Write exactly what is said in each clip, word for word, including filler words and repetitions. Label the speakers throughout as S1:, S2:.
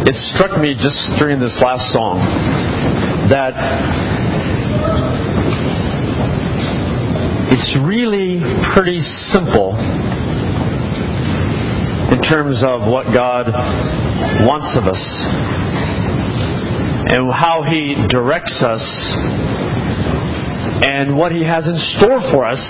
S1: it struck me just during this last song that it's really pretty simple in terms of what God wants of us and how He directs us and what He has in store for us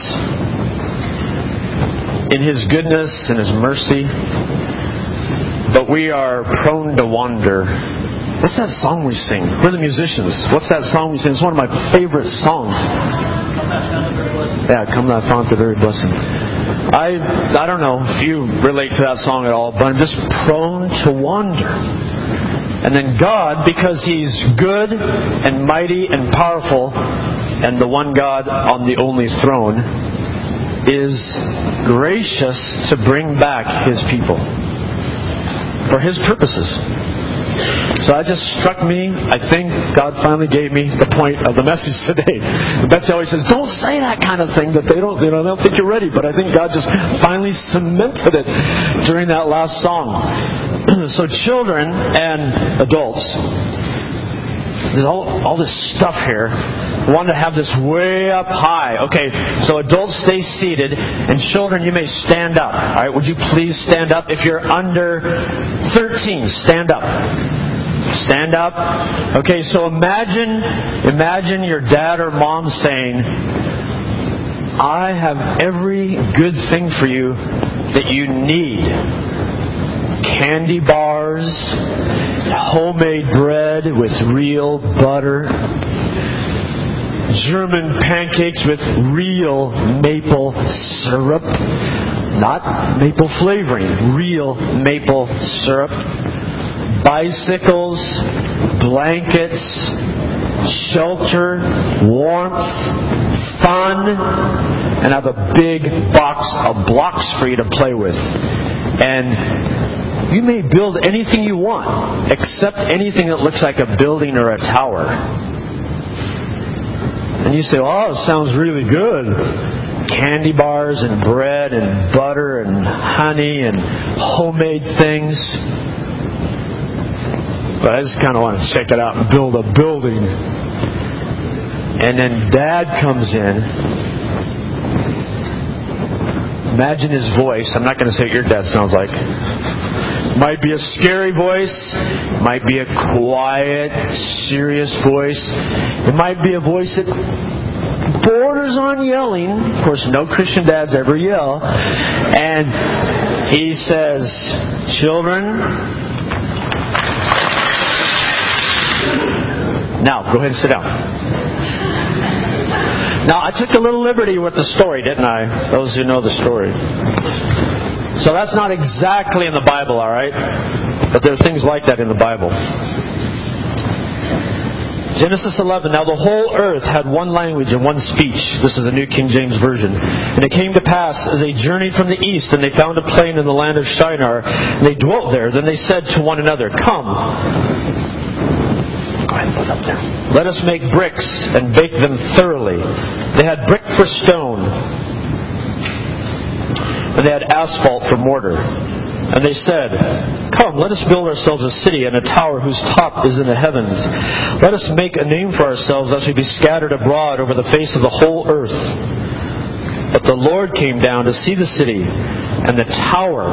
S1: in His goodness and His mercy. But we are prone to wander. What's that song we sing? We're the musicians. What's that song we sing? It's one of my favorite songs. Yeah, come thou fount of every blessing. I I don't know if you relate to that song at all, but I'm just prone to wander. And then God, because He's good and mighty and powerful, and the one God on the only throne, is gracious to bring back His people for His purposes. So that just struck me. I think God finally gave me the point of the message today. Betsy always says, don't say that kind of thing, that they don't, you know, they don't think you're ready. But I think God just finally cemented it during that last song. So children and adults, there's all, all this stuff here. I wanted to have this way up high. Okay, so adults stay seated, and children, you may stand up. All right, would you please stand up? If you're under thirteen, stand up. Stand up. Okay, so imagine, imagine your dad or mom saying, I have every good thing for you that you need. Candy bars, homemade bread with real butter, German pancakes with real maple syrup, not maple flavoring, real maple syrup, bicycles, blankets, shelter, warmth, fun, and have a big box of blocks for you to play with. And you may build anything you want, except anything that looks like a building or a tower. And you say, oh, it sounds really good. Candy bars and bread and butter and honey and homemade things. But I just kind of want to check it out and build a building. And then Dad comes in. Imagine his voice. I'm not going to say what your dad sounds like. Might be a scary voice. Might be a quiet, serious voice. It might be a voice that borders on yelling. Of course, no Christian dads ever yell. And he says, children, now go ahead and sit down. Now, I took a little liberty with the story, didn't I? Those who know the story. So that's not exactly in the Bible, all right? But there are things like that in the Bible. Genesis eleven, now the whole earth had one language and one speech. This is the New King James Version. And it came to pass, as they journeyed from the east, and they found a plain in the land of Shinar, and they dwelt there. Then they said to one another, come, go ahead and put it up there. Let us make bricks and bake them thoroughly. They had brick for stone, and they had asphalt for mortar. And they said, come, let us build ourselves a city and a tower whose top is in the heavens. Let us make a name for ourselves, lest we be scattered abroad over the face of the whole earth. But the Lord came down to see the city and the tower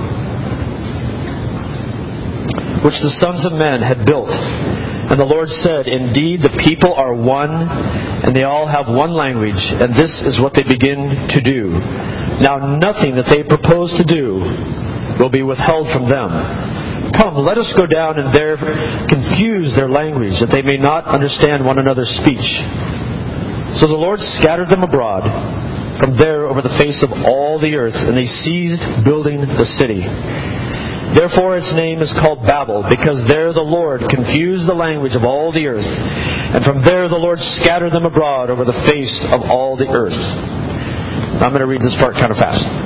S1: which the sons of men had built. And the Lord said, indeed, the people are one, and they all have one language, and this is what they begin to do. Now nothing that they propose to do will be withheld from them. Come, let us go down and there confuse their language, that they may not understand one another's speech. So the Lord scattered them abroad from there over the face of all the earth, and they ceased building the city. Therefore its name is called Babel, because there the Lord confused the language of all the earth. And from there the Lord scattered them abroad over the face of all the earth. I'm going to read this part kind of fast.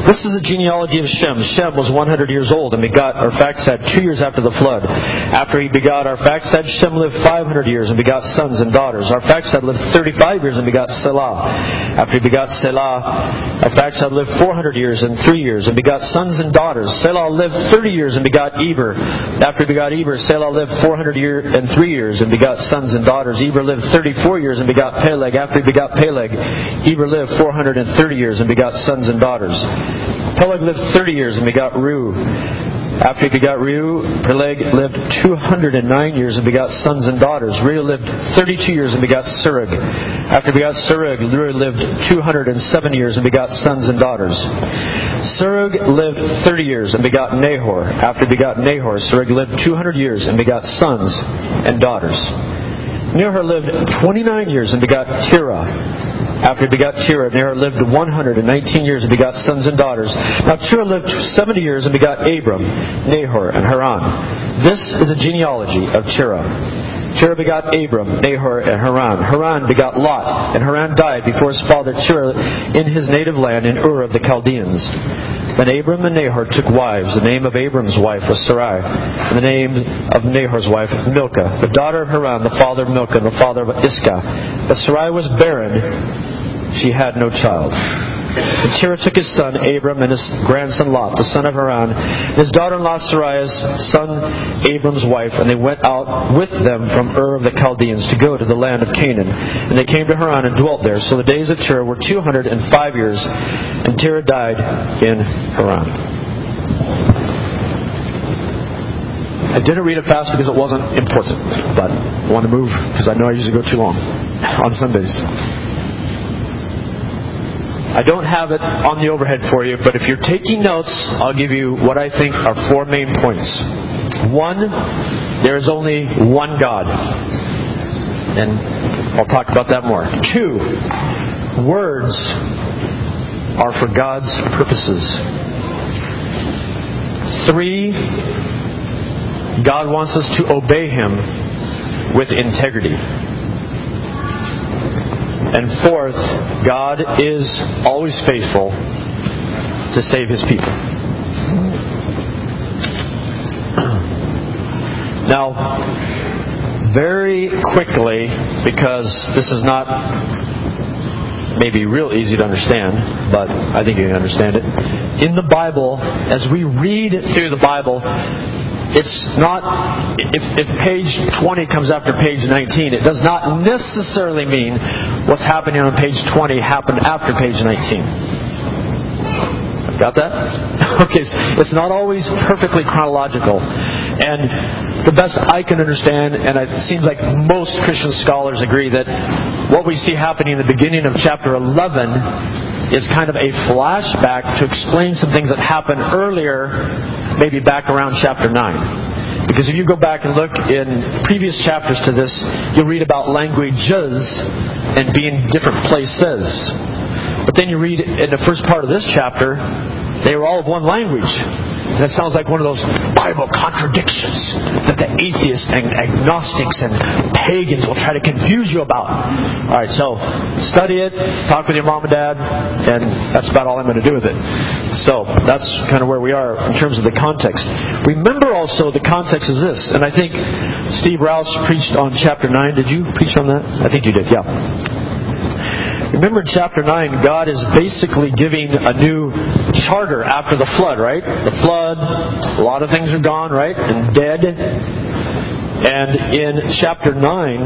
S1: This is the genealogy of Shem. Shem was one hundred years old and begot Arphaxad two years after the flood. After he begot Arphaxad, Shem lived five hundred years and begot sons and daughters. Arphaxad lived thirty-five years and begot Selah. After he begot Selah, Arphaxad lived four hundred years and three years and begot sons and daughters. Selah lived thirty years and begot Eber. After he begot Eber, Selah lived four hundred years and three years and begot sons and daughters. Eber lived thirty-four years and begot Peleg. After he begot Peleg, Eber lived four hundred thirty years and begot sons and daughters. Peleg lived thirty years and begot Reu. After he begot Reu, Peleg lived two hundred nine years and begot sons and daughters. Reu lived thirty-two years and begot Serug. After he begot Serug, Reu lived two hundred seven years and begot sons and daughters. Serug lived thirty years and begot Nahor. After he begot Nahor, Serug lived two hundred years and begot sons and daughters. Nahor lived twenty-nine years and begot Terah. After he begot Terah, Nahor lived one hundred nineteen years and begot sons and daughters. Now Terah lived seventy years and begot Abram, Nahor, and Haran. This is a genealogy of Terah. Terah begot Abram, Nahor, and Haran. Haran begot Lot, and Haran died before his father Terah in his native land in Ur of the Chaldeans. Then Abram and Nahor took wives. The name of Abram's wife was Sarai, and the name of Nahor's wife Milcah, the daughter of Haran, the father of Milcah, and the father of Iscah. But Sarai was barren; she had no child. And Terah took his son Abram and his grandson Lot, the son of Haran, and his daughter-in-law Sarai's son Abram's wife, and they went out with them from Ur of the Chaldeans to go to the land of Canaan. And they came to Haran and dwelt there. So the days of Terah were two hundred five years, and Terah died in Haran. I didn't read it fast because it wasn't important, but I want to move because I know I usually go too long on Sundays. I don't have it on the overhead for you, but if you're taking notes, I'll give you what I think are four main points. One, there is only one God. And I'll talk about that more. Two, words are for God's purposes. Three, God wants us to obey Him with integrity. And fourth, God is always faithful to save His people. Now, very quickly, because this is not maybe real easy to understand, but I think you can understand it. In the Bible, as we read through the Bible, it's not, if, if page twenty comes after page nineteen, it does not necessarily mean what's happening on page twenty happened after page nineteen. Got that? Okay, it's not always perfectly chronological. And the best I can understand, and it seems like most Christian scholars agree, that what we see happening in the beginning of chapter eleven is kind of a flashback to explain some things that happened earlier, maybe back around chapter nine. Because if you go back and look in previous chapters to this, you'll read about languages and being different places. But then you read in the first part of this chapter, they were all of one language. That sounds like one of those Bible contradictions that the atheists and agnostics and pagans will try to confuse you about. Alright, so study it, talk with your mom and dad, and that's about all I'm going to do with it. So, that's kind of where we are in terms of the context. Remember also the context is this, and I think Steve Rouse preached on chapter nine. Did you preach on that? I think you did, yeah. Remember in chapter nine, God is basically giving a new charter after the flood, right? The flood, a lot of things are gone, right? And dead. And in chapter nine,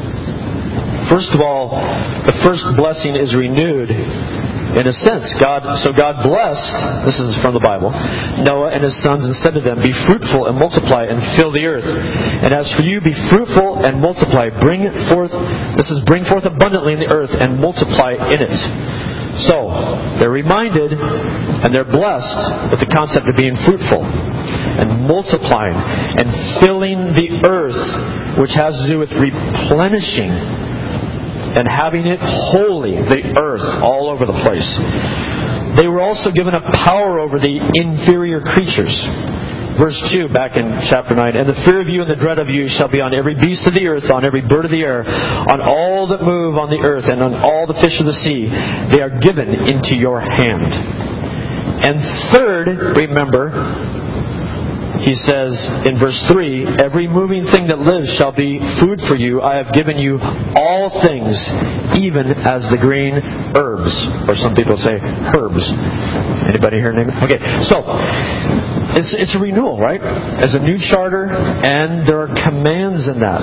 S1: first of all, the first blessing is renewed. In a sense, God, so God blessed, this is from the Bible, Noah and his sons and said to them, "Be fruitful and multiply and fill the earth. And as for you, be fruitful and multiply. Bring forth, this is bring forth abundantly in the earth and multiply in it." So, they're reminded and they're blessed with the concept of being fruitful and multiplying and filling the earth, which has to do with replenishing and having it holy, the earth, all over the place. They were also given a power over the inferior creatures. Verse two, back in chapter nine. "And the fear of you and the dread of you shall be on every beast of the earth, on every bird of the air, on all that move on the earth, and on all the fish of the sea. They are given into your hand." And third, remember, he says in verse three, every moving thing that lives shall be food for you. I have given you all things, even as the green herbs. Or some people say herbs. Anybody here name it? Okay, so it's, it's a renewal, right? As a new charter, and there are commands in that.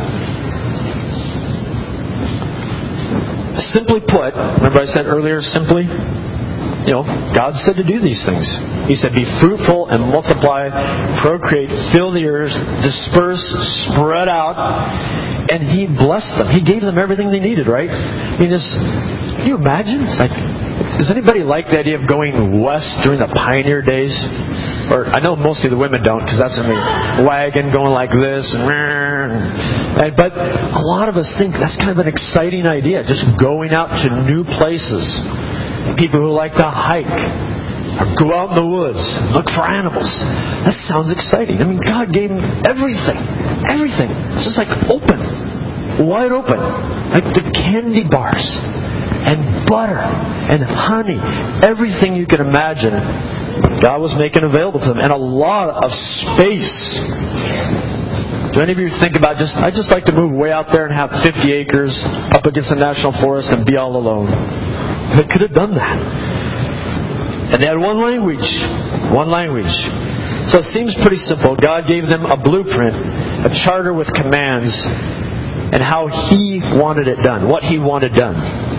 S1: Simply put, remember I said earlier, simply, you know, God said to do these things. He said, be fruitful and multiply, procreate, fill the earth, disperse, spread out. And He blessed them. He gave them everything they needed, right? I mean, this, can you imagine? It's like, does anybody like the idea of going west during the pioneer days? Or, I know mostly the women don't, because that's in the wagon going like this. And, and, but a lot of us think that's kind of an exciting idea, just going out to new places. People who like to hike or go out in the woods, look for animals. That sounds exciting. I mean, God gave them everything. Everything. It's just like open. Wide open. Like the candy bars and butter and honey. Everything you can imagine, God was making available to them. And a lot of space. Do any of you think about just, I just like to move way out there and have fifty acres up against the national forest and be all alone. They could have done that. And they had one language. One language. So it seems pretty simple. God gave them a blueprint, a charter with commands, and how He wanted it done, what He wanted done.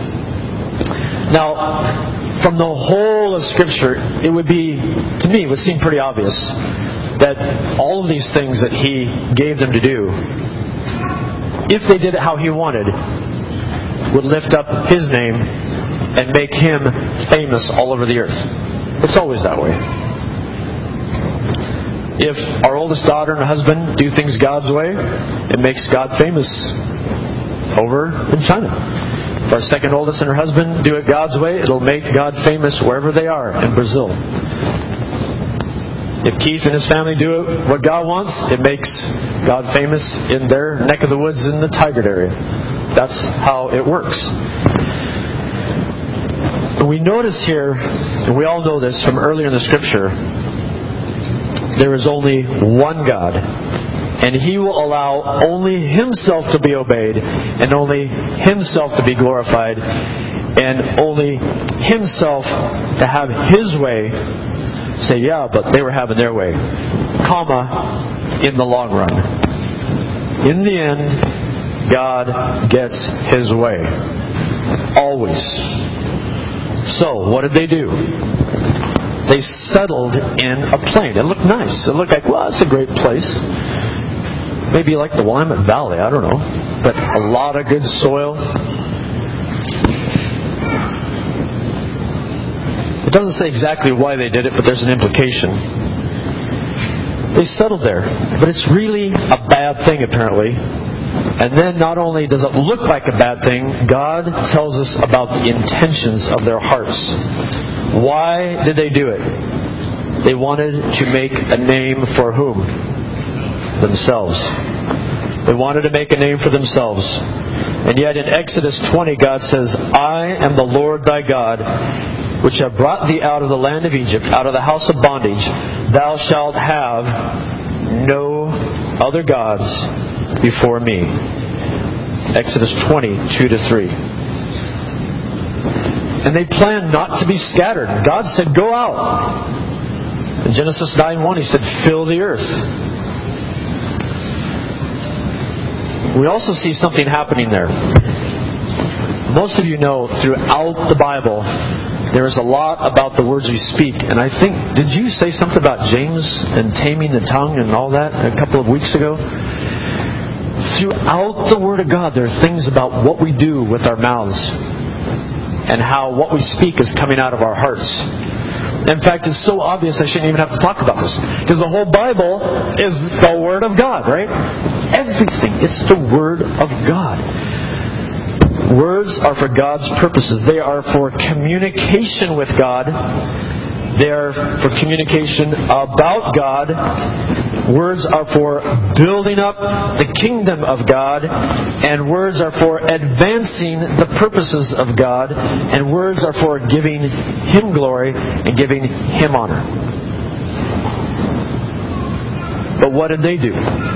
S1: Now, from the whole of Scripture, it would be, to me, it would seem pretty obvious that all of these things that He gave them to do, if they did it how He wanted, would lift up His name and make Him famous all over the earth. It's always that way. If our oldest daughter and husband do things God's way, it makes God famous over in China. If our second oldest and her husband do it God's way, it'll make God famous wherever they are in Brazil. If Keith and his family do it what God wants, it makes God famous in their neck of the woods in the Tigard area. That's how it works. We notice here, and we all know this from earlier in the Scripture, there is only one God. And He will allow only Himself to be obeyed, and only Himself to be glorified, and only Himself to have His way. Say, yeah, but they were having their way. Comma, in the long run. In the end, God gets His way. Always. So, what did they do? They settled in a plain. It looked nice. It looked like, well, it's a great place. Maybe like the Willamette Valley, I don't know. But a lot of good soil. It doesn't say exactly why they did it, but there's an implication. They settled there. But it's really a bad thing, apparently. And then not only does it look like a bad thing, God tells us about the intentions of their hearts. Why did they do it? They wanted to make a name for whom? Themselves. They wanted to make a name for themselves. And yet in Exodus twenty, God says, I am the Lord thy God, which have brought thee out of the land of Egypt, out of the house of bondage. Thou shalt have no other gods before me. Exodus twenty, two to three. And they planned not to be scattered. God said, go out. In Genesis nine one, He said, fill the earth. We also see something happening there. Most of you know, throughout the Bible, there is a lot about the words we speak. And I think, did you say something about James and taming the tongue and all that a couple of weeks ago? Throughout the Word of God, there are things about what we do with our mouths and how what we speak is coming out of our hearts. In fact, it's so obvious I shouldn't even have to talk about this, because the whole Bible is the Word of God, right? Everything. It's the Word of God. Words are for God's purposes. They are for communication with God They are for communication about God. Words are for building up the kingdom of God. And words are for advancing the purposes of God. And words are for giving Him glory and giving Him honor. But what did they do?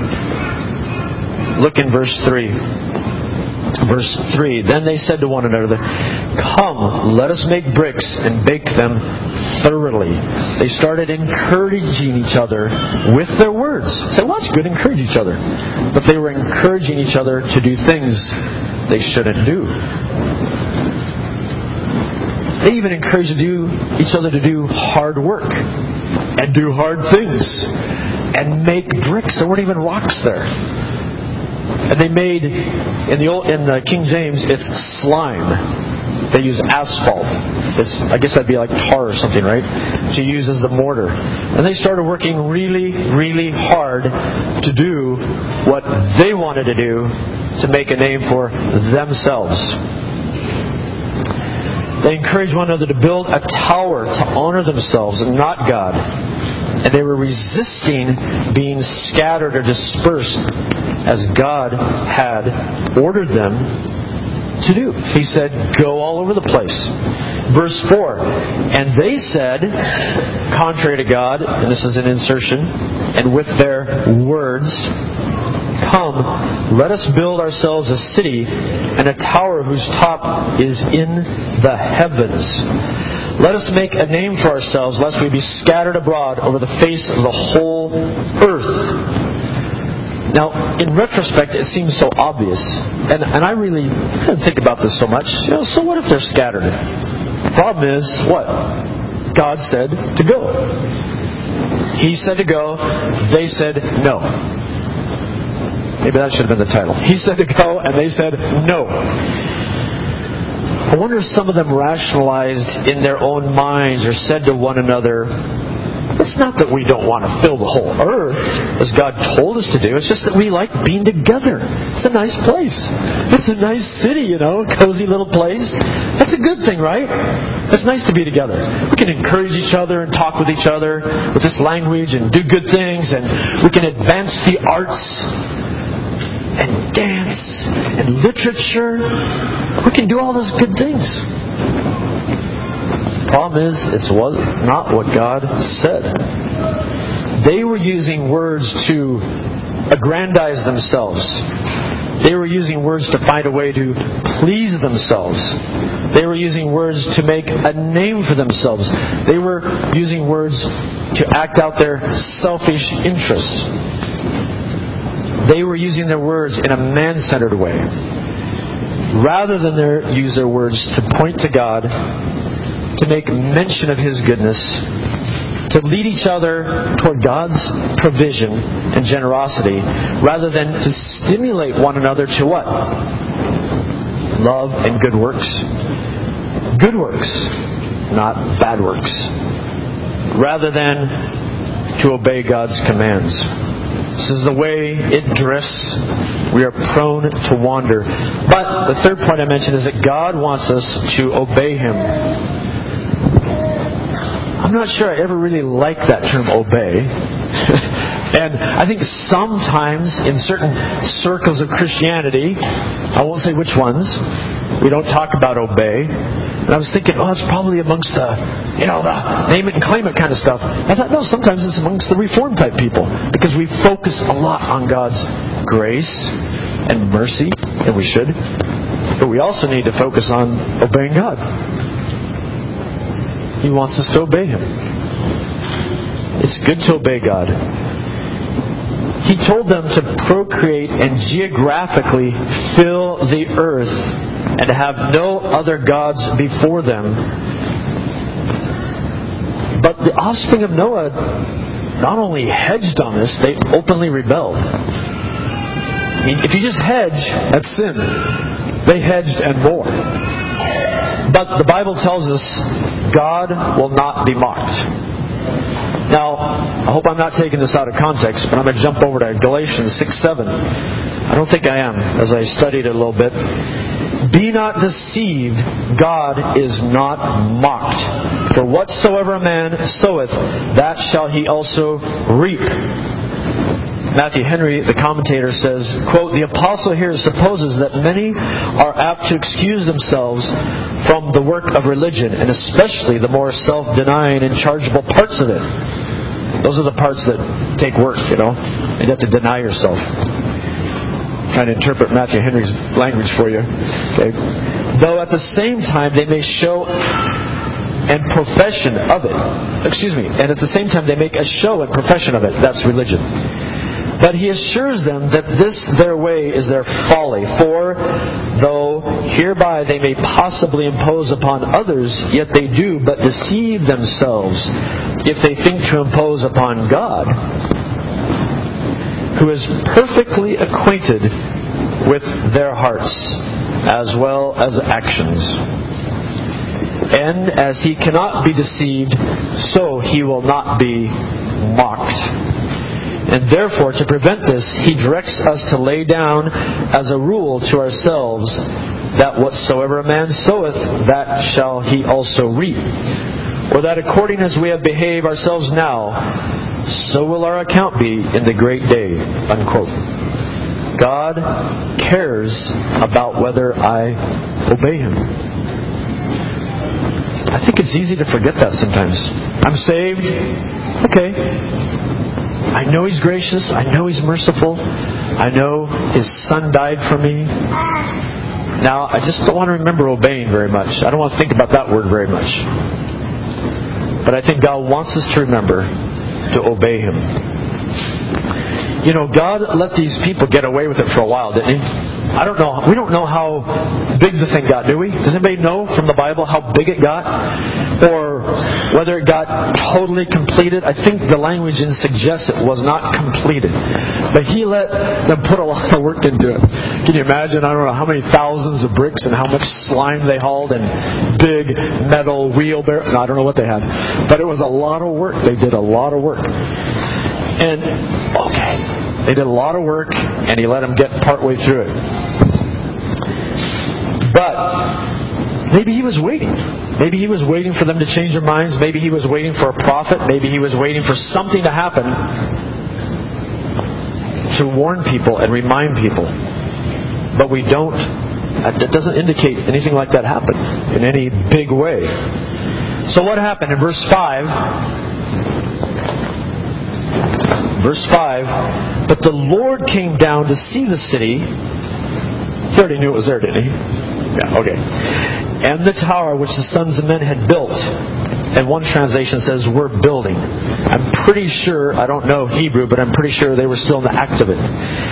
S1: Look in verse three. Verse three. Then they said to one another, "Come, let us make bricks and bake them thoroughly." They started encouraging each other with their words. So well, that's good, encourage each other. But they were encouraging each other to do things they shouldn't do. They even encouraged do, each other to do hard work and do hard things and make bricks. There weren't even rocks there. And they made, in the old, in the King James, it's slime. They use asphalt. It's, I guess that'd be like tar or something, right? To use as the mortar. And they started working really, really hard to do what they wanted to do to make a name for themselves. They encouraged one another to build a tower to honor themselves and not God. And they were resisting being scattered or dispersed as God had ordered them to do. He said, go all over the place. Verse four. And they said, contrary to God, and this is an insertion, and with their words, come, let us build ourselves a city and a tower whose top is in the heavens. Let us make a name for ourselves, lest we be scattered abroad over the face of the whole earth. Now, in retrospect, it seems so obvious. And, and I really didn't think about this so much. You know, so what if they're scattered? The problem is, what? God said to go. He said to go. They said no. Maybe that should have been the title. He said to go, and they said no. I wonder if some of them rationalized in their own minds or said to one another, it's not that we don't want to fill the whole earth as God told us to do. It's just that we like being together. It's a nice place. It's a nice city, you know, cozy little place. That's a good thing, right? It's nice to be together. We can encourage each other and talk with each other with this language and do good things, and we can advance the arts and dance and literature. We can do all those good things. The problem is, it was not what God said. They were using words to aggrandize themselves. They were using words to find a way to please themselves. They were using words to make a name for themselves. They were using words to act out their selfish interests. They were using their words in a man-centered way, rather than their, use their words to point to God, to make mention of His goodness, to lead each other toward God's provision and generosity, rather than to stimulate one another to what? Love and good works. Good works, not bad works. Rather than to obey God's commands. This is the way it drifts. We are prone to wander. But the third point I mentioned is that God wants us to obey Him. I'm not sure I ever really liked that term obey. And I think sometimes in certain circles of Christianity, I won't say which ones, we don't talk about obey. And I was thinking, oh, it's probably amongst the, you know, the name it and claim it kind of stuff. I thought, no, sometimes it's amongst the Reformed type people. Because we focus a lot on God's grace and mercy, and we should. But we also need to focus on obeying God. He wants us to obey Him. It's good to obey God. He told them to procreate and geographically fill the earth and to have no other gods before them. But the offspring of Noah not only hedged on this, they openly rebelled. If you just hedge, that's sin. They hedged and more. But the Bible tells us God will not be mocked. Now, I hope I'm not taking this out of context, but I'm going to jump over to Galatians six seven. I don't think I am, as I studied it a little bit. Be not deceived, God is not mocked. For whatsoever a man soweth, that shall he also reap. Matthew Henry, the commentator, says, quote, the apostle here supposes that many are apt to excuse themselves from the work of religion, and especially the more self-denying and chargeable parts of it. Those are the parts that take work, you know. You have to deny yourself. I'm trying to interpret Matthew Henry's language for you. Okay. Though at the same time they may show and profession of it. Excuse me. And at the same time they make a show and profession of it. That's religion. But he assures them that this their way is their folly. For though hereby they may possibly impose upon others, yet they do but deceive themselves if they think to impose upon God, who is perfectly acquainted with their hearts as well as actions. And as he cannot be deceived, so he will not be mocked. And therefore, to prevent this, he directs us to lay down as a rule to ourselves that whatsoever a man soweth, that shall he also reap. Or that according as we have behaved ourselves now, so will our account be in the great day. Unquote. God cares about whether I obey Him. I think it's easy to forget that sometimes. I'm saved. Okay. I know He's gracious. I know He's merciful. I know His Son died for me. Now, I just don't want to remember obeying very much. I don't want to think about that word very much. But I think God wants us to remember to obey Him. You know, God let these people get away with it for a while, didn't He? I don't know. We don't know how big the thing got, do we? Does anybody know from the Bible how big it got? Or whether it got totally completed? I think the language in suggests it was not completed. But He let them put a lot of work into it. Can you imagine? I don't know how many thousands of bricks and how much slime they hauled and big metal wheelbarrow. No, I don't know what they had. But it was a lot of work. They did a lot of work. And, okay, they did a lot of work, and He let them get partway through it. But maybe He was waiting. Maybe He was waiting for them to change their minds. Maybe He was waiting for a prophet. Maybe He was waiting for something to happen to warn people and remind people. But we don't, it doesn't indicate anything like that happened in any big way. So what happened in verse five? Verse five, but the Lord came down to see the city. He already knew it was there, didn't He? Yeah, okay. And the tower which the sons of men had built. And one translation says, we're building. I'm pretty sure, I don't know Hebrew, but I'm pretty sure they were still in the act of it.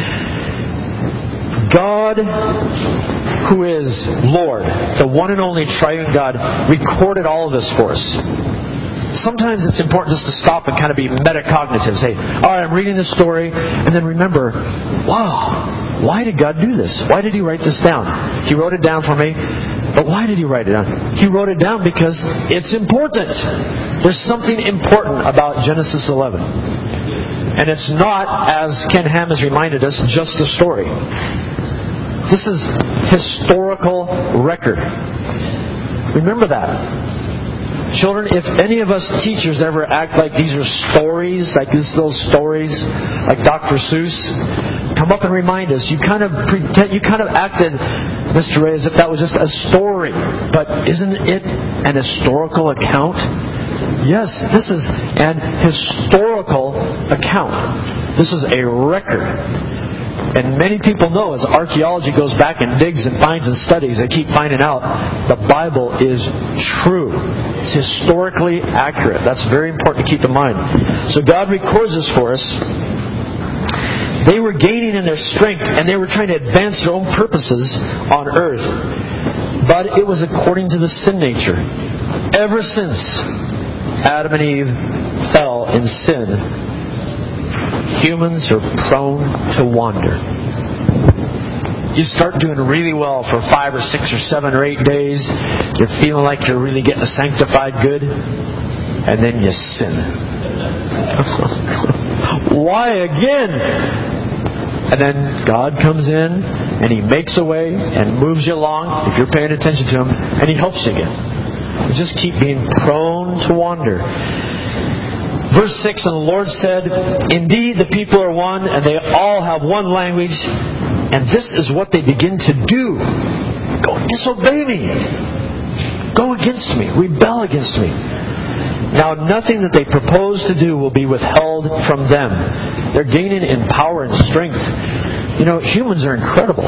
S1: God, who is Lord, the one and only triune God, recorded all of this for us. Sometimes it's important just to stop and kind of be metacognitive. Say, all right, I'm reading this story, and then remember, wow, why did God do this? Why did He write this down? He wrote it down for me, but why did He write it down? He wrote it down because it's important. There's something important about Genesis eleven. And it's not, as Ken Ham has reminded us, just a story. This is historical record. Remember that. Children, if any of us teachers ever act like these are stories, like these little stories, like Doctor Seuss, come up and remind us. You kind of pretend, you kind of acted, Mister Ray, as if that was just a story. But isn't it an historical account? Yes, this is an historical account. This is a record. And many people know, as archaeology goes back and digs and finds and studies, they keep finding out the Bible is true. It's historically accurate. That's very important to keep in mind. So God records this for us. They were gaining in their strength, and they were trying to advance their own purposes on earth. But it was according to the sin nature. Ever since Adam and Eve fell in sin, humans are prone to wander. You start doing really well for five or six or seven or eight days. You're feeling like you're really getting sanctified good. And then you sin. Why again? And then God comes in and He makes a way and moves you along if you're paying attention to Him, and He helps you again. You just keep being prone to wander. Verse six, and the Lord said, indeed the people are one, and they all have one language, and this is what they begin to do. Go disobey me. Go against me. Rebel against me. Now nothing that they propose to do will be withheld from them. They're gaining in power and strength. You know, humans are incredible.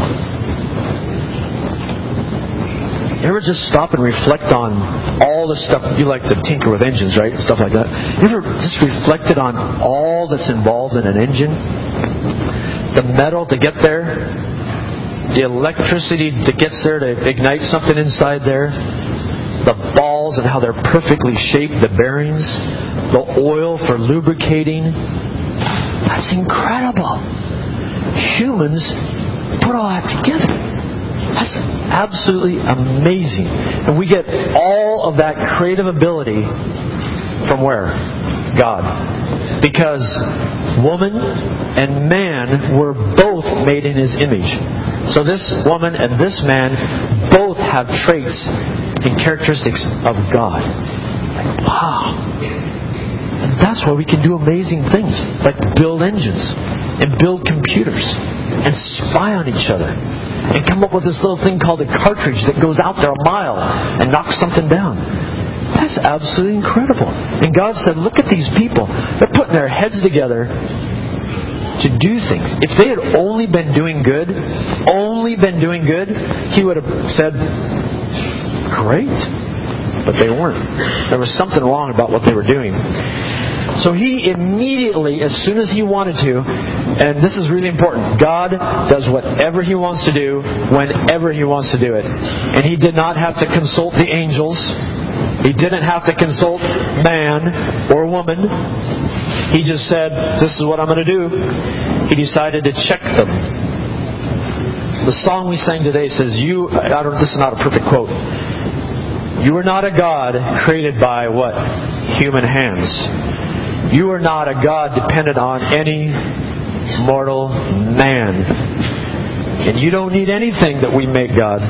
S1: You ever just stop and reflect on all the stuff? You like to tinker with engines, right? Stuff like that. You ever just reflected on all that's involved in an engine? The metal to get there, the electricity that gets there to ignite something inside there, the balls and how they're perfectly shaped, the bearings, the oil for lubricating. That's incredible. Humans put all that together. That's absolutely amazing. And we get all of that creative ability from where? God. Because woman and man were both made in His image. So this woman and this man both have traits and characteristics of God. Like, wow. And that's why we can do amazing things, like build engines and build computers and spy on each other and come up with this little thing called a cartridge that goes out there a mile and knocks something down. That's absolutely incredible. And God said, look at these people. They're putting their heads together to do things. If they had only been doing good, only been doing good, He would have said, great. But they weren't. There was something wrong about what they were doing. So He immediately, as soon as He wanted to, and this is really important, God does whatever He wants to do, whenever He wants to do it. And He did not have to consult the angels. He didn't have to consult man or woman. He just said, this is what I'm going to do. He decided to check them. The song we sang today says, "You." I don't. This is not a perfect quote. You are not a God created by what? Human hands. You are not a God dependent on any mortal man. And you don't need anything that we make God.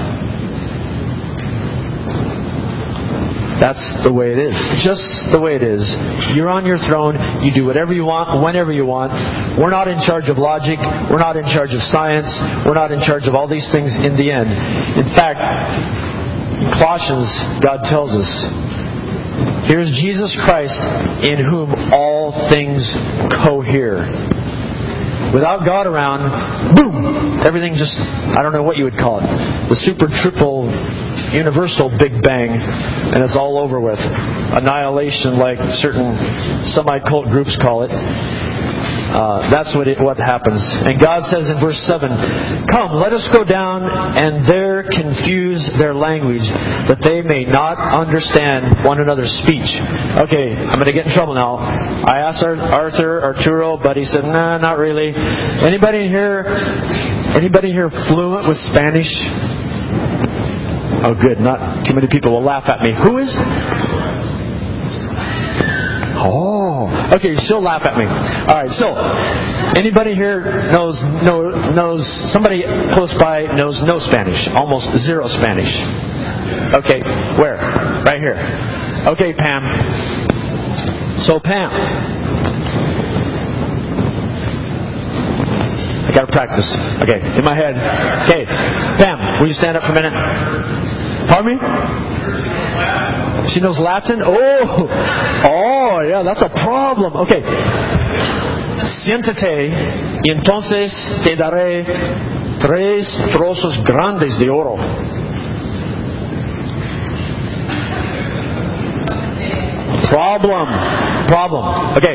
S1: That's the way it is. Just the way it is. You're on your throne. You do whatever you want, whenever you want. We're not in charge of logic. We're not in charge of science. We're not in charge of all these things in the end. In fact, in Colossians, God tells us, here's Jesus Christ in whom all things cohere. Without God around, boom! Everything just, I don't know what you would call it. The super triple universal Big Bang, and it's all over with. Annihilation, like certain semi-cult groups call it. Uh, that's what it, what happens. And God says in verse seven, come, let us go down and there confuse their language, that they may not understand one another's speech. Okay, I'm going to get in trouble now. I asked Arthur, Arturo, but he said, nah, not really. Anybody here, anybody here fluent with Spanish? Oh, good. Not too many people will laugh at me. Who is? Oh, okay. She'll laugh at me. All right. So, anybody here knows know, knows somebody close by knows no Spanish, almost zero Spanish. Okay, where? Right here. Okay, Pam. So, Pam, I gotta practice. Okay, in my head. Okay, Pam, will you stand up for a minute? Pardon me? She knows Latin? Oh! Oh, yeah, that's a problem. Okay. Siéntate y entonces te daré tres trozos grandes de oro. Problem. Problem. Okay.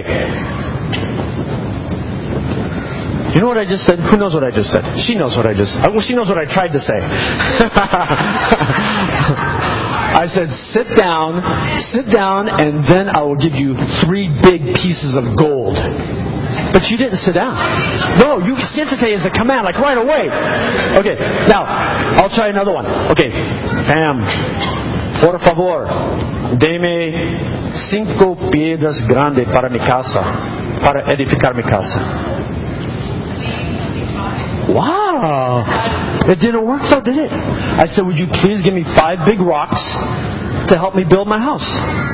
S1: You know what I just said? Who knows what I just said? She knows what I just said. Well, she knows what I tried to say. I said, sit down, sit down, and then I will give you three big pieces of gold. But you didn't sit down. No, you siéntate is a command, like right away. Okay, now, I'll try another one. Okay, Pam, por favor, deme cinco piedras grandes para mi casa, para edificar mi casa. wow. It didn't work though, did it? I said, would you please give me five big rocks to help me build my house?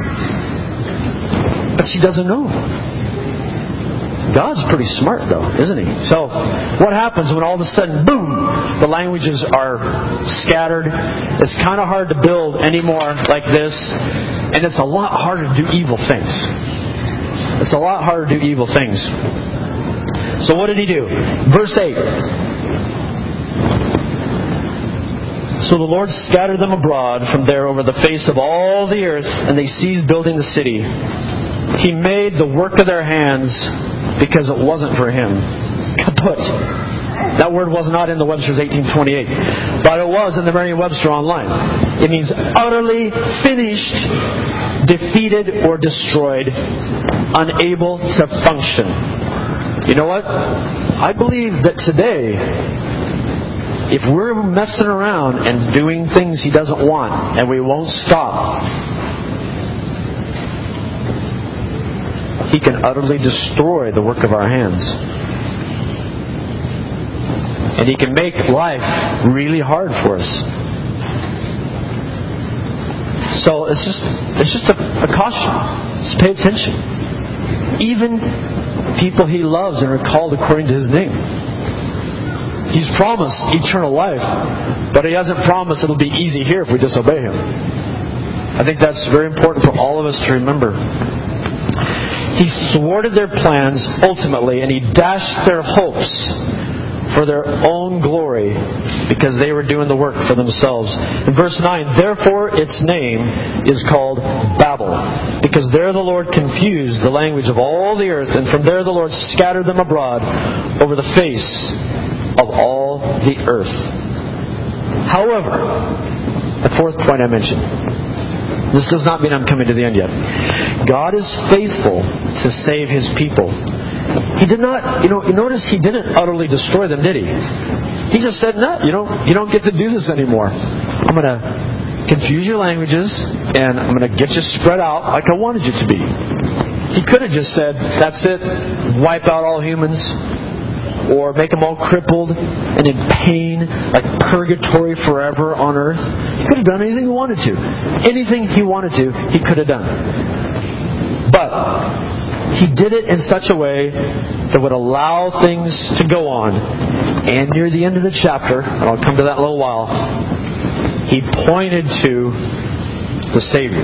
S1: But she doesn't know. God's pretty smart though, isn't He? So, what happens when all of a sudden, boom, the languages are scattered? It's kind of hard to build anymore like this, and it's a lot harder to do evil things. It's a lot harder to do evil things. So what did He do? Verse eight. So the Lord scattered them abroad from there over the face of all the earth, and they ceased building the city. He made the work of their hands because it wasn't for Him. Kaput. That word was not in the Webster's eighteen twenty-eight, but it was in the Merriam-Webster online. It means utterly finished, defeated, or destroyed, unable to function. You know what? I believe that today, if we're messing around and doing things He doesn't want, and we won't stop, He can utterly destroy the work of our hands. And He can make life really hard for us. So it's just it's just a, a caution. Just pay attention. Even people He loves and are called according to His name. He's promised eternal life, but He hasn't promised it'll be easy here if we disobey Him. I think that's very important for all of us to remember. He thwarted their plans ultimately, and He dashed their hopes for their own glory because they were doing the work for themselves. In verse nine, therefore its name is called Babel, because there the Lord confused the language of all the earth, and from there the Lord scattered them abroad over the face of all the earth. However, the fourth point I mentioned, this does not mean I'm coming to the end yet. God is faithful to save His people. He did not, you know, you notice He didn't utterly destroy them, did He? He just said, no, you don't, you don't get to do this anymore. I'm going to confuse your languages, and I'm going to get you spread out like I wanted you to be. He could have just said, that's it, wipe out all humans, or make them all crippled and in pain, like purgatory forever on earth. He could have done anything He wanted to. Anything He wanted to, He could have done. But He did it in such a way that would allow things to go on. And near the end of the chapter, and I'll come to that in a little while, He pointed to the Savior.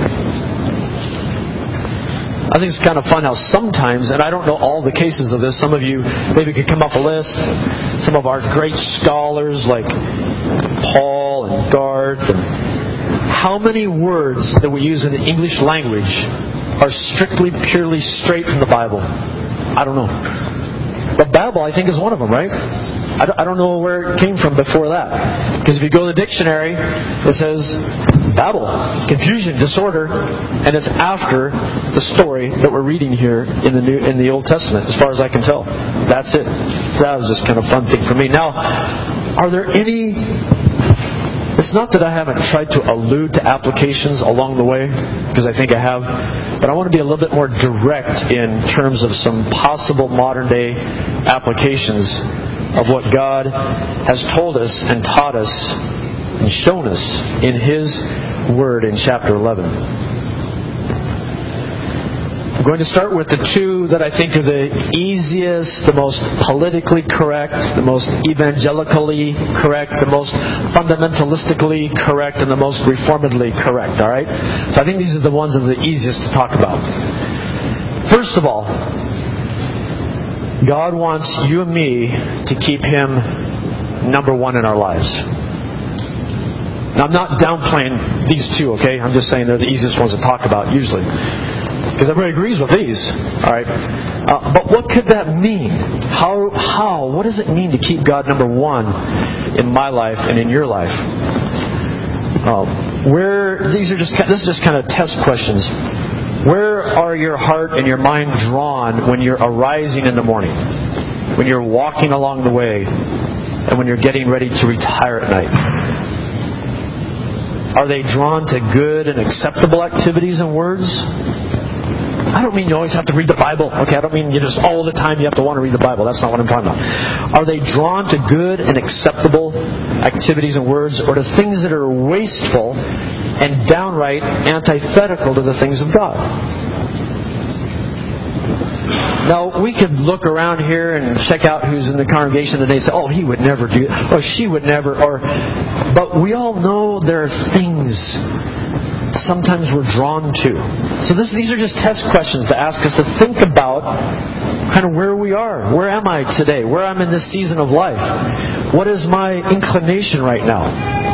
S1: I think it's kind of fun how sometimes, and I don't know all the cases of this, some of you maybe could come up a list. Some of our great scholars like Paul and Garth. And how many words that we use in the English language are strictly, purely straight from the Bible? I don't know. But Babel, I think, is one of them, right? I don't know where it came from before that. Because if you go to the dictionary, it says Babel, confusion, disorder, and it's after the story that we're reading here in the New, in the Old Testament, as far as I can tell. That's it. So that was just kind of a fun thing for me. Now, are there any... It's not that I haven't tried to allude to applications along the way, because I think I have, but I want to be a little bit more direct in terms of some possible modern day applications of what God has told us and taught us and shown us in His Word in chapter eleven. I'm going to start with the two that I think are the easiest, the most politically correct, the most evangelically correct, the most fundamentalistically correct, and the most reformedly correct. All right? So I think these are the ones that are the easiest to talk about. First of all, God wants you and me to keep Him number one in our lives. Now, I'm not downplaying these two, okay? I'm just saying they're the easiest ones to talk about usually. Because everybody agrees with these. All right. Uh, but what could that mean? How? How? What does it mean to keep God number one in my life and in your life? Uh, where these are just this is just kind of test questions. Where are your heart and your mind drawn when you're arising in the morning, when you're walking along the way, and when you're getting ready to retire at night? Are they drawn to good and acceptable activities and words? I don't mean you always have to read the Bible. Okay, I don't mean you just all the time you have to want to read the Bible. That's not what I'm talking about. Are they drawn to good and acceptable activities and words, or to things that are wasteful and downright antithetical to the things of God? Now, we could look around here and check out who's in the congregation and they say, oh, he would never do it, or she would never, or... But we all know there are things sometimes we're drawn to. So this, these are just test questions to ask us to think about kind of where we are. Where am I today? Where I'm in this season of life? What is my inclination right now?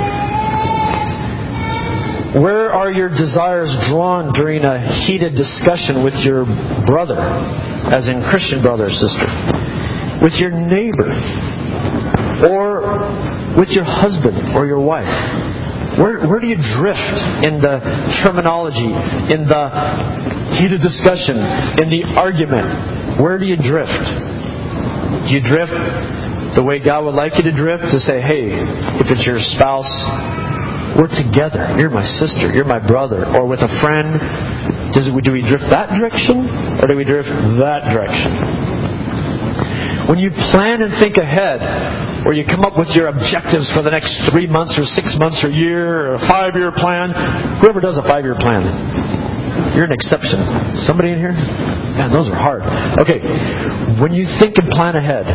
S1: Where are your desires drawn during a heated discussion with your brother, as in Christian brother or sister, with your neighbor, or with your husband or your wife? Where, where do you drift in the terminology, in the heated discussion, in the argument? Where do you drift? Do you drift the way God would like you to drift? To say, hey, if it's your spouse, we're together. You're my sister. You're my brother. Or with a friend, does it, do we drift that direction? Or do we drift that direction? When you plan and think ahead, or you come up with your objectives for the next three months or six months or year or a five-year plan, whoever does a five-year plan, you're an exception. Somebody in here? Man, those are hard. Okay, when you think and plan ahead,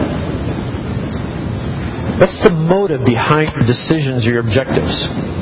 S1: what's the motive behind your decisions or your objectives?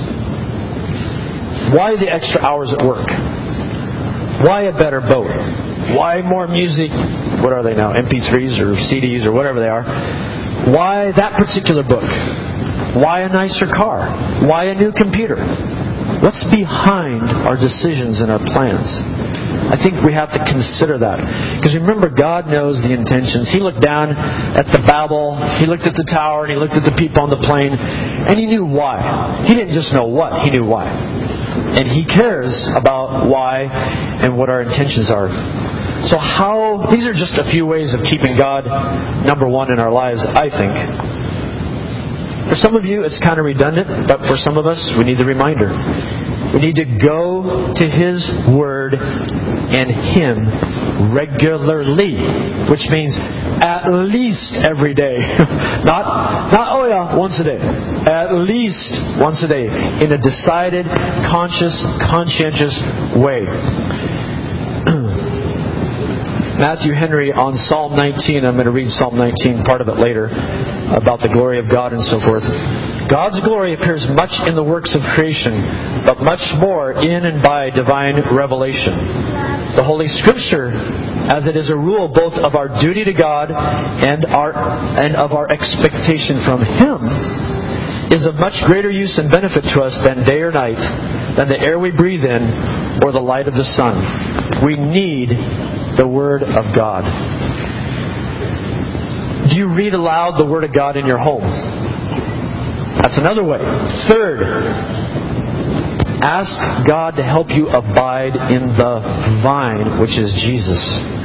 S1: Why the extra hours at work? Why a better boat? Why more music? What are they now? M P threes or C Ds or whatever they are. Why that particular book? Why a nicer car? Why a new computer? What's behind our decisions and our plans? I think we have to consider that. Because remember, God knows the intentions. He looked down at the Babel, He looked at the tower, and He looked at the people on the plain, and He knew why. He didn't just know what, He knew why. And He cares about why and what our intentions are. So how, these are just a few ways of keeping God number one in our lives, I think. For some of you, it's kind of redundant, but for some of us, we need the reminder. We need to go to His Word and Him regularly, which means at least every day. not, not, oh yeah, once a day. At least once a day, in a decided, conscious, conscientious way. Matthew Henry on Psalm nineteen, I'm going to read Psalm nineteen, part of it later, about the glory of God and so forth. God's glory appears much in the works of creation, but much more in and by divine revelation. The Holy Scripture, as it is a rule both of our duty to God and our and of our expectation from Him, is of much greater use and benefit to us than day or night, than the air we breathe in, or the light of the sun. We need the Word of God. Do you read aloud the Word of God in your home? That's another way. Third, ask God to help you abide in the vine, which is Jesus.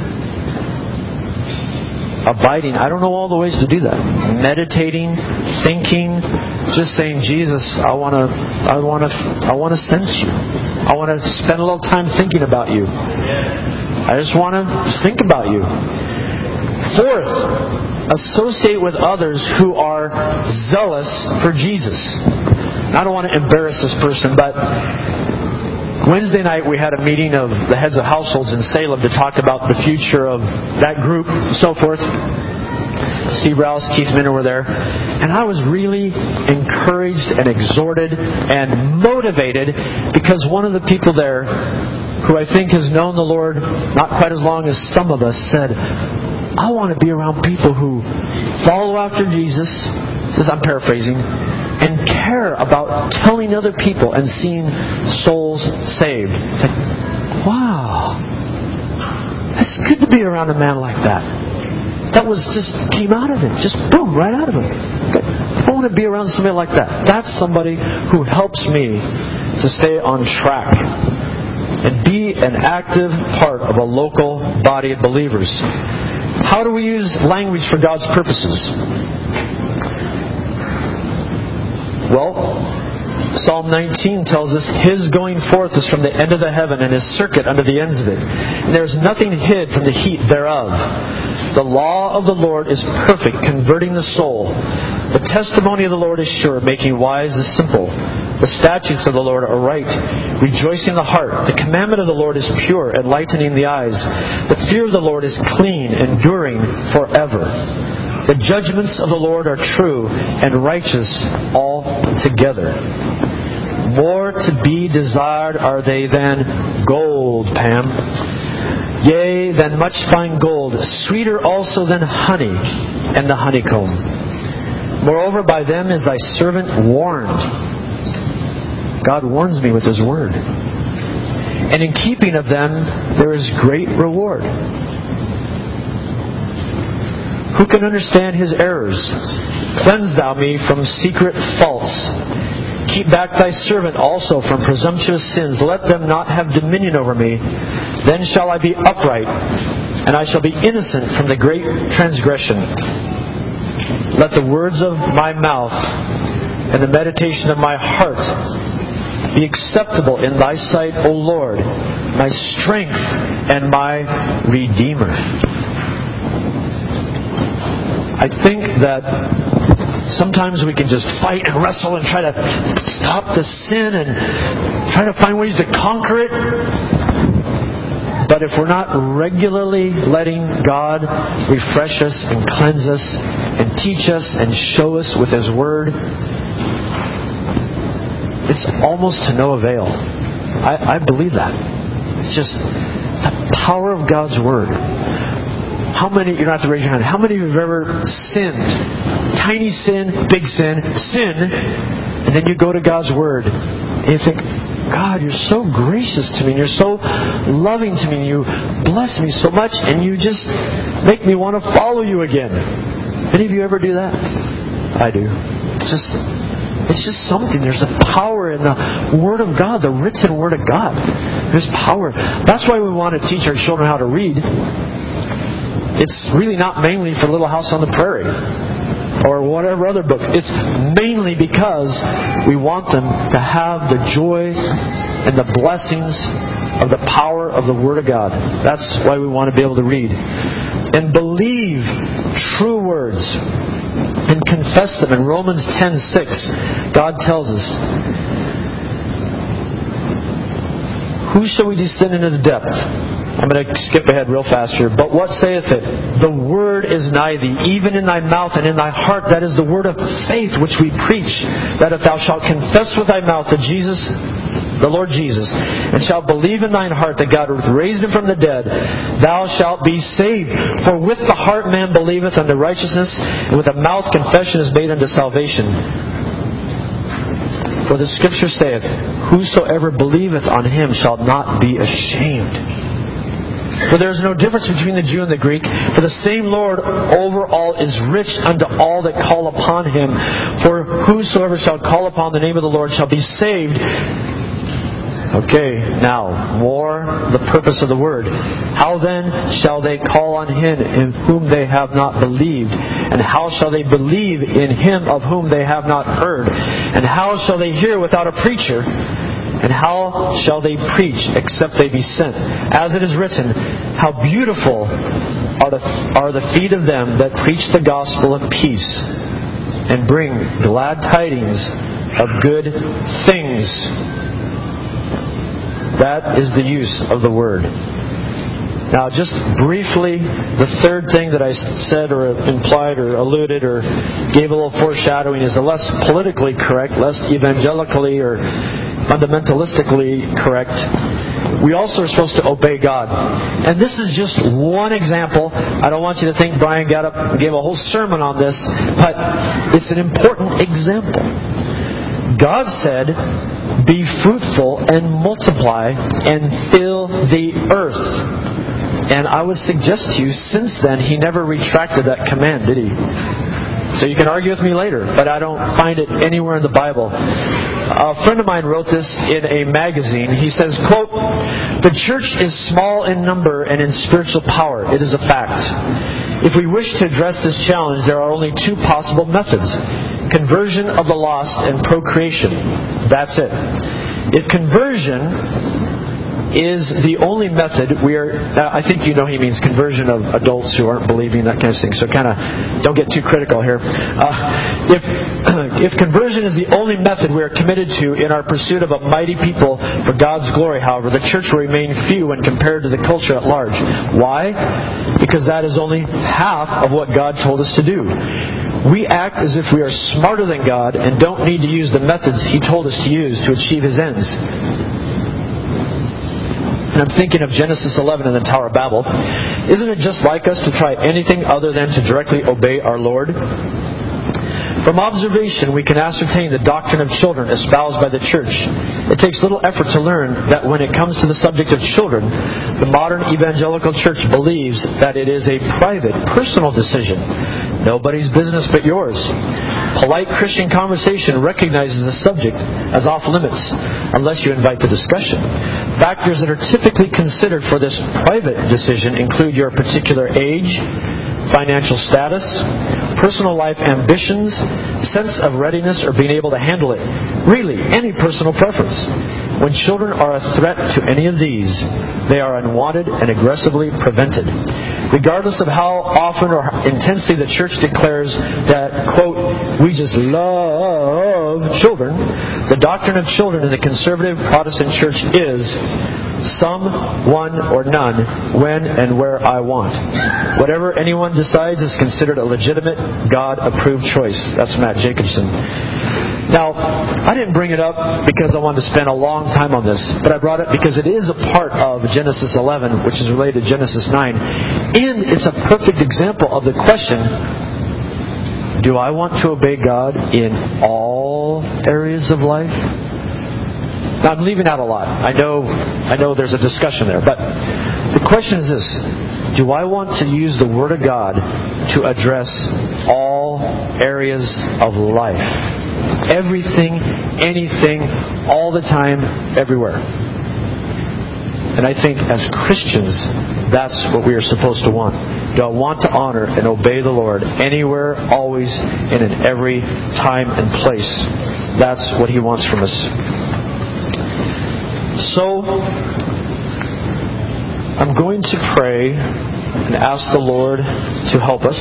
S1: Abiding, I don't know all the ways to do that. Meditating, thinking, just saying, Jesus, I want to, I want to, I want to sense you. I want to spend a little time thinking about you. I just want to think about you. Fourth, associate with others who are zealous for Jesus. I don't want to embarrass this person, but Wednesday night we had a meeting of the heads of households in Salem to talk about the future of that group and so forth. Steve Rouse, Keith Minner were there. And I was really encouraged and exhorted and motivated because one of the people there, who I think has known the Lord not quite as long as some of us, said, I want to be around people who follow after Jesus, this is, I'm paraphrasing, and care about telling other people and seeing souls saved. It's like, wow, it's good to be around a man like that. That was just came out of him, just boom, right out of him. I want to be around somebody like that. That's somebody who helps me to stay on track and be an active part of a local body of believers. How do we use language for God's purposes? Well, Psalm nineteen tells us, His going forth is from the end of the heaven, and His circuit under the ends of it. And there is nothing hid from the heat thereof. The law of the Lord is perfect, converting the soul. The testimony of the Lord is sure, making wise the simple. The statutes of the Lord are right, rejoicing the heart. The commandment of the Lord is pure, enlightening the eyes. The fear of the Lord is clean, enduring forever. The judgments of the Lord are true and righteous altogether. More to be desired are they than gold, Pam. Yea, than much fine gold, sweeter also than honey and the honeycomb. Moreover, by them is thy servant warned. God warns me with His word. And in keeping of them there is great reward. Who can understand His errors? Cleanse thou me from secret faults. Keep back thy servant also from presumptuous sins. Let them not have dominion over me. Then shall I be upright, and I shall be innocent from the great transgression. Let the words of my mouth and the meditation of my heart be acceptable in thy sight, O Lord, my strength and my Redeemer. I think that sometimes we can just fight and wrestle and try to stop the sin and try to find ways to conquer it. But if we're not regularly letting God refresh us and cleanse us and teach us and show us with His Word, it's almost to no avail. I, I believe that. It's just the power of God's Word. How many, you don't have to raise your hand, how many of you have ever sinned? Tiny sin, big sin, sin, and then you go to God's Word and you think, God, you're so gracious to me, and you're so loving to me, and you bless me so much, and you just make me want to follow you again. Any of you ever do that? I do. It's just... It's just something. There's a power in the Word of God, the written Word of God. There's power. That's why we want to teach our children how to read. It's really not mainly for Little House on the Prairie or whatever other books. It's mainly because we want them to have the joy and the blessings of the power of the Word of God. That's why we want to be able to read. And believe true words. And confess them. In Romans ten six, God tells us, who shall we descend into the depth? I'm going to skip ahead real fast here. But what saith it? The word is nigh thee, even in thy mouth and in thy heart. That is the word of faith which we preach. That if thou shalt confess with thy mouth that Jesus, the Lord Jesus, and shalt believe in thine heart that God hath raised Him from the dead, thou shalt be saved. For with the heart man believeth unto righteousness, and with the mouth confession is made unto salvation. For the Scripture saith, whosoever believeth on Him shall not be ashamed. For there is no difference between the Jew and the Greek, for the same Lord over all is rich unto all that call upon Him. For whosoever shall call upon the name of the Lord shall be saved. Okay, now, more the purpose of the Word. How then shall they call on Him in whom they have not believed? And how shall they believe in Him of whom they have not heard? And how shall they hear without a preacher? And how shall they preach except they be sent? As it is written, how beautiful are the, are the feet of them that preach the gospel of peace and bring glad tidings of good things. That is the use of the Word. Now, just briefly, the third thing that I said or implied or alluded or gave a little foreshadowing is the less politically correct, less evangelically or fundamentalistically correct. We also are supposed to obey God. And this is just one example. I don't want you to think Brian got up and gave a whole sermon on this, but it's an important example. God said, be fruitful and multiply and fill the earth. And I would suggest to you, since then, He never retracted that command, did He? So you can argue with me later, but I don't find it anywhere in the Bible. A friend of mine wrote this in a magazine. He says, quote, the church is small in number and in spiritual power. It is a fact. If we wish to address this challenge, there are only two possible methods: conversion of the lost and procreation. That's it. If conversion is the only method, we are, uh, I think you know he means conversion of adults who aren't believing, that kind of thing. So kind of don't get too critical here. Uh, if if conversion is the only method we are committed to in our pursuit of a mighty people for God's glory, however, the church will remain few when compared to the culture at large. Why? Because that is only half of what God told us to do. We act as if we are smarter than God and don't need to use the methods He told us to use to achieve His ends. And I'm thinking of Genesis eleven in the Tower of Babel. Isn't it just like us to try anything other than to directly obey our Lord? From observation, we can ascertain the doctrine of children espoused by the church. It takes little effort to learn that when it comes to the subject of children, the modern evangelical church believes that it is a private, personal decision. Nobody's business but yours. Polite Christian conversation recognizes the subject as off limits unless you invite the discussion. Factors that are typically considered for this private decision include your particular age, financial status, personal life ambitions, sense of readiness or being able to handle it. Really, any personal preference. When children are a threat to any of these, they are unwanted and aggressively prevented. Regardless of how often or intensely the church declares that, quote, we just love children, the doctrine of children in the conservative Protestant church is some, one, or none, when and where I want. Whatever anyone decides is considered a legitimate, God-approved choice. That's Matt Jacobson. Now, I didn't bring it up because I wanted to spend a long time on this, but I brought it because it is a part of Genesis eleven, which is related to Genesis nine, and it's a perfect example of the question, do I want to obey God in all areas of life? Now, I'm leaving out a lot. I know, I know there's a discussion there, but the question is this: do I want to use the Word of God to address all areas of life? Everything, anything, all the time, everywhere. And I think as Christians, that's what we are supposed to want. Do I want to honor and obey the Lord anywhere, always, and in every time and place? That's what He wants from us. So, I'm going to pray and ask the Lord to help us.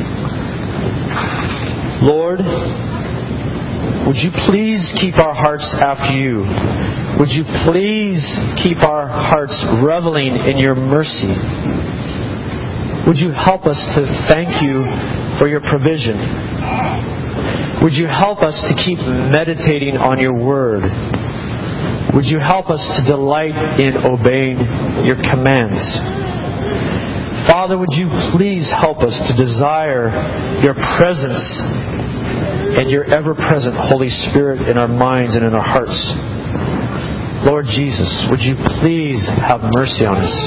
S1: Lord, would you please keep our hearts after you? Would you please keep our hearts reveling in your mercy? Would you help us to thank you for your provision? Would you help us to keep meditating on your word? Would you help us to delight in obeying your commands? Father, would you please help us to desire your presence and your ever-present Holy Spirit in our minds and in our hearts. Lord Jesus, would you please have mercy on us?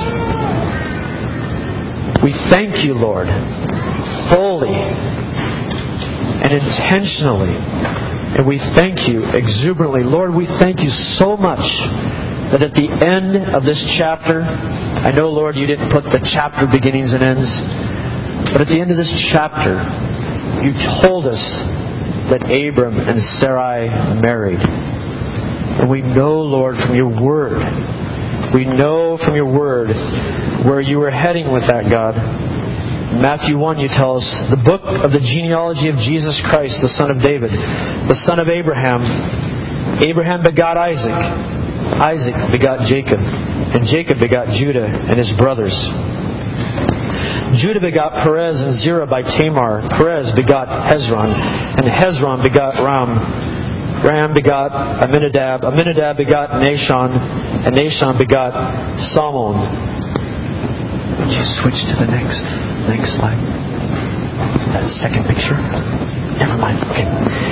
S1: We thank you, Lord, fully and intentionally. And we thank you exuberantly. Lord, we thank you so much that at the end of this chapter, I know, Lord, you didn't put the chapter beginnings and ends, but at the end of this chapter, you told us that Abram and Sarai married. And we know, Lord, from your word, we know from your word where you were heading with that, God. In Matthew one, you tell us, the book of the genealogy of Jesus Christ, the son of David, the son of Abraham. Abraham begot Isaac. Isaac begot Jacob. And Jacob begot Judah and his brothers. Judah begot Perez and Zerah by Tamar. Perez begot Hezron. And Hezron begot Ram. Ram begot Aminadab. Aminadab begot Nahshon. And Nahshon begot Salmon. Would you switch to the next next slide? That second picture? Never mind. Okay.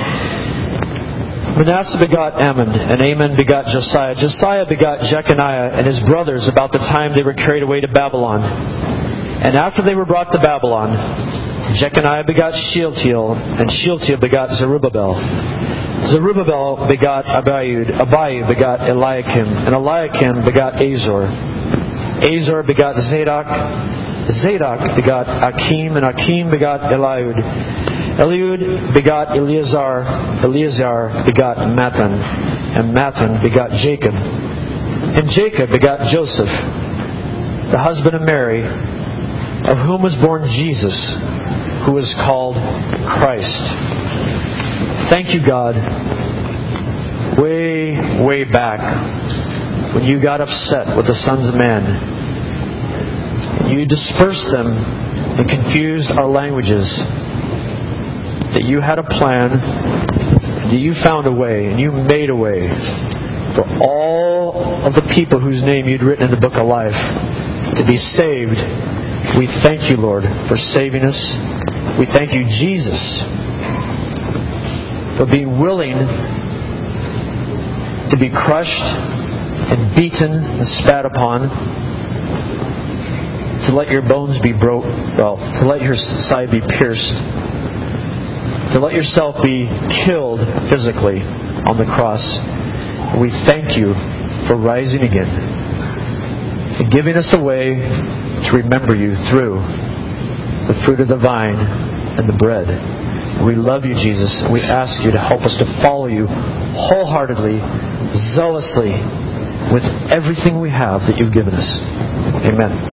S1: Manasseh begot Ammon, and Ammon begot Josiah. Josiah begot Jeconiah and his brothers about the time they were carried away to Babylon. And after they were brought to Babylon, Jeconiah begot Shealtiel, and Shealtiel begot Zerubbabel. Zerubbabel begot Abiud, Abiud begot Eliakim, and Eliakim begot Azor. Azor begot Zadok, Zadok begot Achim, and Achim begot Eliud. Eliud begot Eleazar. Eleazar begot Matan, and Matan begot Jacob. And Jacob begot Joseph, the husband of Mary, of whom was born Jesus, who is called Christ. Thank you, God. Way, way back, when you got upset with the sons of man, you dispersed them and confused our languages, that you had a plan, that you found a way, and you made a way for all of the people whose name you'd written in the book of life to be saved. We thank you, Lord, for saving us. We thank you, Jesus, for being willing to be crushed and beaten and spat upon, to let your bones be broke, well, to let your side be pierced, to let yourself be killed physically on the cross. We thank you for rising again and giving us a way to remember you through the fruit of the vine and the bread. We love you, Jesus, and we ask you to help us to follow you wholeheartedly, zealously, with everything we have that you've given us. Amen.